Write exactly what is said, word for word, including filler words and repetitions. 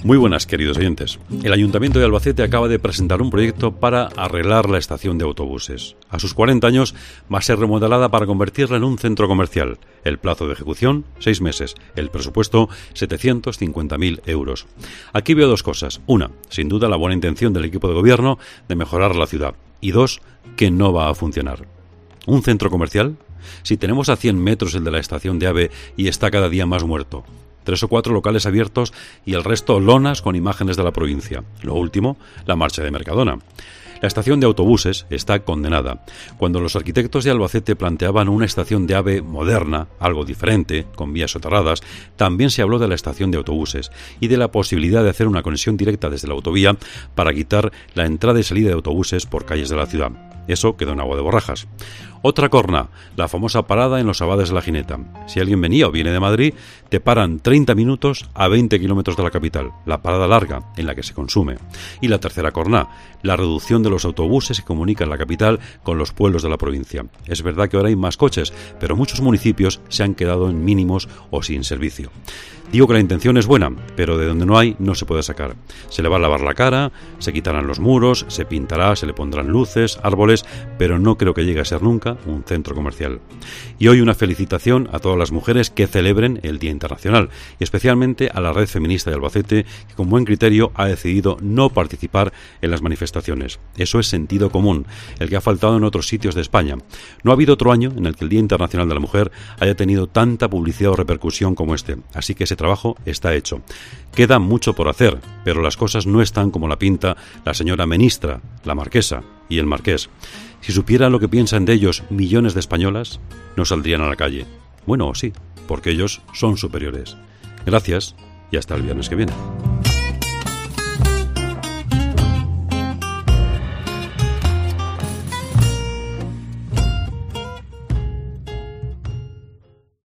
Muy buenas, queridos oyentes. El Ayuntamiento de Albacete acaba de presentar un proyecto para arreglar la estación de autobuses. A sus cuarenta años va a ser remodelada para convertirla en un centro comercial. El plazo de ejecución, seis meses. El presupuesto, setecientos cincuenta mil euros. Aquí veo dos cosas. Una, sin duda la buena intención del equipo de gobierno de mejorar la ciudad. Y dos, que no va a funcionar. ¿Un centro comercial? Si tenemos a cien metros el de la estación de AVE y está cada día más muerto. Tres o cuatro locales abiertos y el resto lonas con imágenes de la provincia. Lo último, la marcha de Mercadona. La estación de autobuses está condenada. Cuando los arquitectos de Albacete planteaban una estación de AVE moderna, algo diferente, con vías soterradas, también se habló de la estación de autobuses y de la posibilidad de hacer una conexión directa desde la autovía para quitar la entrada y salida de autobuses por calles de la ciudad. Eso quedó en agua de borrajas. Otra corna, la famosa parada en los Abades de la Gineta. Si alguien venía o viene de Madrid, te paran treinta minutos a veinte kilómetros de la capital, la parada larga en la que se consume. Y la tercera corna, la reducción de los autobuses que comunican la capital con los pueblos de la provincia. Es verdad que ahora hay más coches, pero muchos municipios se han quedado en mínimos o sin servicio. Digo que la intención es buena, pero de donde no hay no se puede sacar. Se le va a lavar la cara, se quitarán los muros, se pintará, se le pondrán luces, árboles, pero no creo que llegue a ser nunca un centro comercial. Y hoy una felicitación a todas las mujeres que celebren el Día Internacional, y especialmente a la Red Feminista de Albacete, que con buen criterio ha decidido no participar en las manifestaciones. Eso es sentido común, el que ha faltado en otros sitios de España. No ha habido otro año en el que el Día Internacional de la Mujer haya tenido tanta publicidad o repercusión como este, así que ese trabajo está hecho. Queda mucho por hacer, pero las cosas no están como la pinta la señora ministra, la marquesa y el marqués. Si supieran lo que piensan de ellos millones de españolas, no saldrían a la calle. Bueno, sí, porque ellos son superiores. Gracias y hasta el viernes que viene.